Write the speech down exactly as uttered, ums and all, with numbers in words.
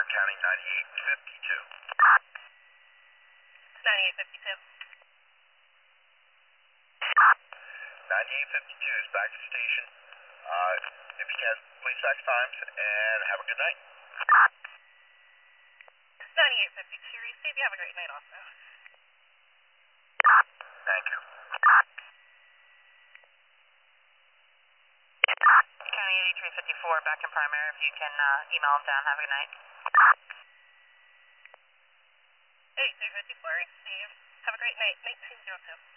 County ninety-eight fifty-two. ninety-eight fifty-two. ninety-eight fifty-two is back to station. Uh, if you can, please fax times and have a good night. ninety-eight fifty-two, receive. You have a great night also. Thank you. County eighty-three fifty-four, back in primary. If you can uh, email them down, have a good night. eighty-three fifty-four, receive. Have a great night. nineteen oh two.